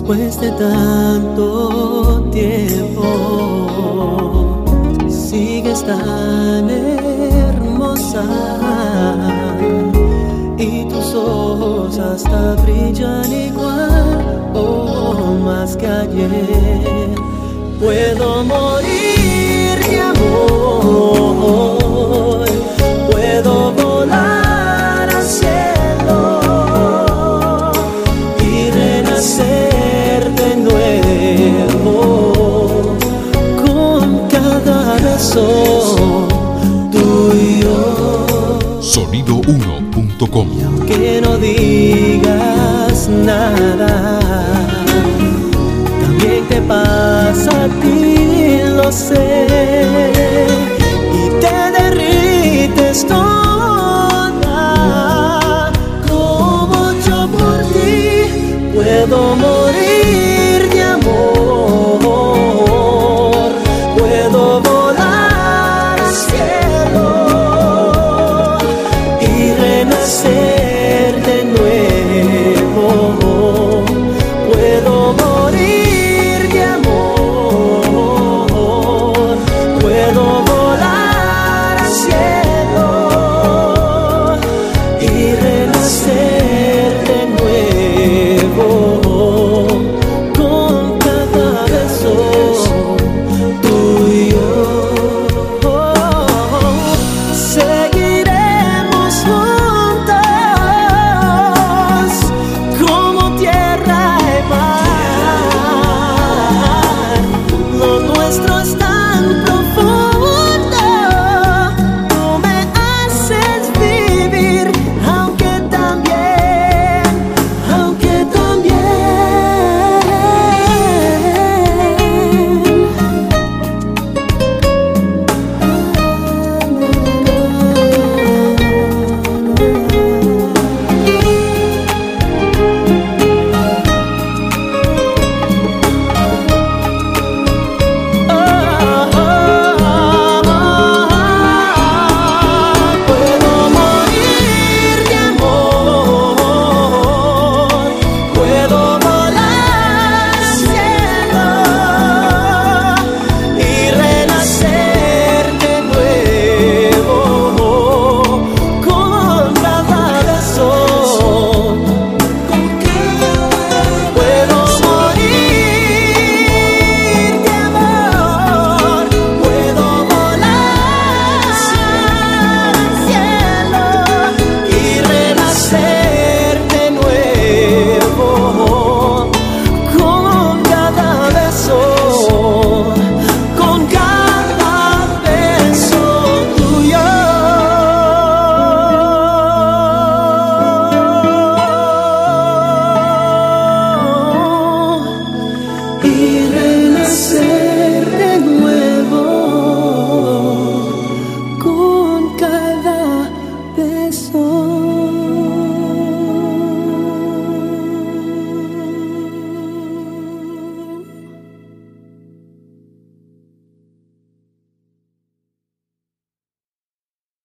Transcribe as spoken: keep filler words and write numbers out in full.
Después de tanto tiempo, sigues tan hermosa y tus ojos hasta brillan igual o más que ayer. Puedo morir de amor, puedo volar al cielo y renacer de nuevo con cada beso tuyo. Sonido uno punto com. Y aunque no digas nada, también te pasa a ti, lo sé.